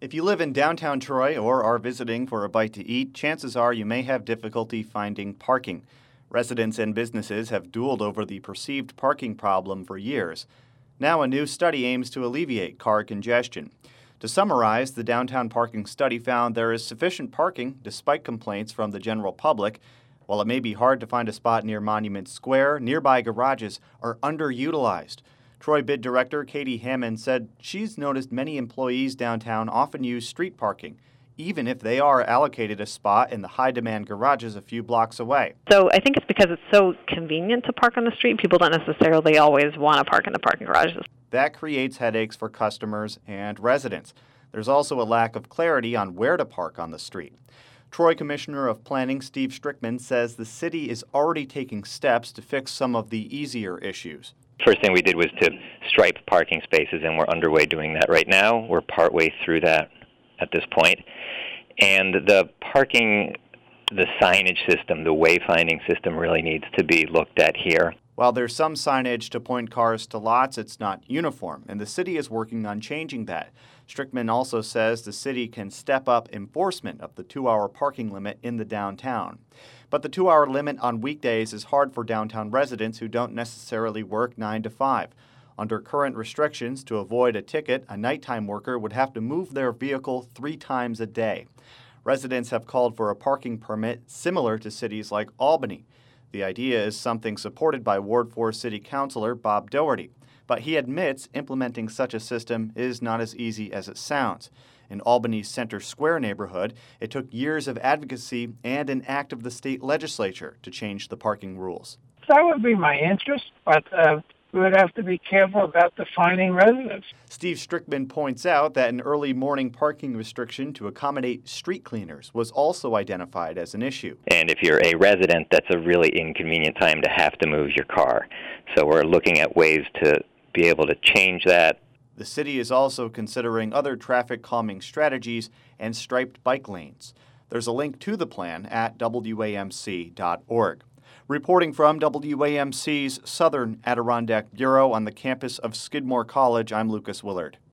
If you live in downtown Troy or are visiting for a bite to eat, chances are you may have difficulty finding parking. Residents and businesses have dueled over the perceived parking problem for years. Now, a new study aims to alleviate car congestion. To summarize, the downtown parking study found there is sufficient parking despite complaints from the general public. While it may be hard to find a spot near Monument Square, nearby garages are underutilized. Troy Bid Director Katie Hammond said she's noticed many employees downtown often use street parking, even if they are allocated a spot in the high-demand garages a few blocks away. So I think it's because it's so convenient to park on the street. People don't necessarily always want to park in the parking garages. That creates headaches for customers and residents. There's also a lack of clarity on where to park on the street. Troy Commissioner of Planning Steve Strickman says the city is already taking steps to fix some of the easier issues. First thing we did was to stripe parking spaces, and we're underway doing that right now. We're partway through that at this point. And the signage system, the wayfinding system really needs to be looked at here. While there's some signage to point cars to lots, it's not uniform, and the city is working on changing that. Strickman also says the city can step up enforcement of the 2-hour parking limit in the downtown. But the 2-hour limit on weekdays is hard for downtown residents who don't necessarily work 9 to 5. Under current restrictions, to avoid a ticket, a nighttime worker would have to move their vehicle 3 times a day. Residents have called for a parking permit similar to cities like Albany. The idea is something supported by Ward 4 City Councilor Bob Doherty, but he admits implementing such a system is not as easy as it sounds. In Albany's Center Square neighborhood, it took years of advocacy and an act of the state legislature to change the parking rules. That would be my interest, but we would have to be careful about defining residents. Steve Strickman points out that an early morning parking restriction to accommodate street cleaners was also identified as an issue. And if you're a resident, that's a really inconvenient time to have to move your car. So we're looking at ways to be able to change that. The city is also considering other traffic calming strategies and striped bike lanes. There's a link to the plan at WAMC.org. Reporting from WAMC's Southern Adirondack Bureau on the campus of Skidmore College, I'm Lucas Willard.